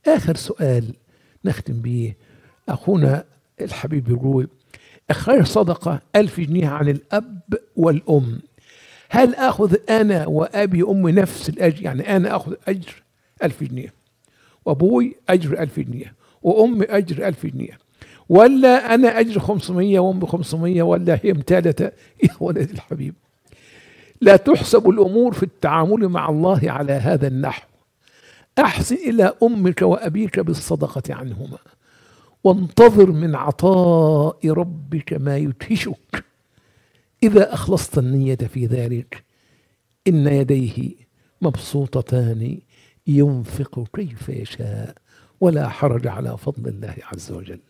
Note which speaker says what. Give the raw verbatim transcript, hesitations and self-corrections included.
Speaker 1: آخر سؤال نختم به، أخونا الحبيب يقول: إخراج صدقة ألف جنيه عن الأب والأم، هل أخذ أنا وأبي وأمي نفس الأجر؟ يعني أنا أخذ أجر ألف جنيه، وأبوي أجر ألف جنيه، وأمي أجر ألف جنيه، ولا أنا أجر خمسمية وأمي خمسمية، ولا هي متالتة؟ يا ولد الحبيب، لا تحسب الأمور في التعامل مع الله على هذا النحو. أحسن إلى أمك وأبيك بالصدقة عنهما، وانتظر من عطاء ربك ما يدهشك إذا أخلصت النية في ذلك. إن يديه مبسوطتان ينفق كيف يشاء، ولا حرج على فضل الله عز وجل.